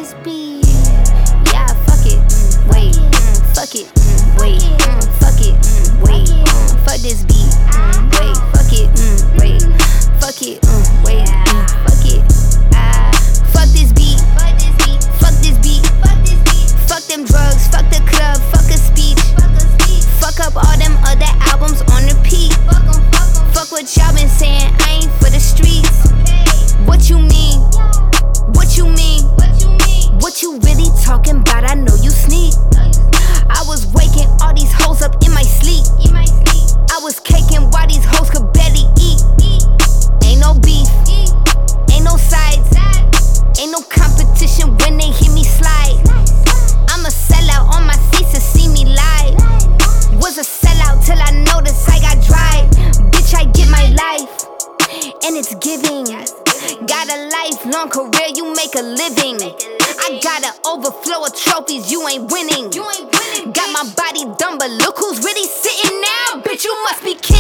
this beat. Yeah, fuck it, wait, fuck it, wait, fuck it, wait, fuck this beat, wait, fuck it, wait, fuck it, wait, fuck it, fuck this beat, fuck this beat, fuck them drugs, fuck the club, fuck a speech, fuck up all them other albums on repeat, fuck what y'all been saying, I ain't for the streets. What you mean? What you mean? What you really talking about? I know you sneak. I was waking all these hoes up in my sleep. I was caking while these hoes could barely eat. Ain't no beef, ain't no sides, ain't no competition when they hear me slide. I'm a sellout on my seats to see me live. Was a sellout till I noticed I got dry. Bitch, I get my life, and it's giving. Got a lifelong career, you make a living. I got an overflow of trophies, you ain't winning. Got my body done, but look who's really sitting now. Bitch, you must be kidding.